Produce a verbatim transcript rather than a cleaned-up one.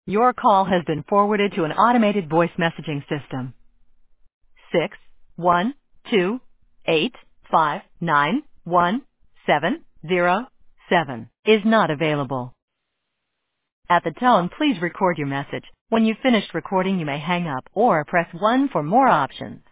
Your call has been forwarded to an automated voice messaging system. Six one two eight five nine one seven zero seven is not available. At the tone, please record your message. When you've finished recording, you may hang up or press one for more options.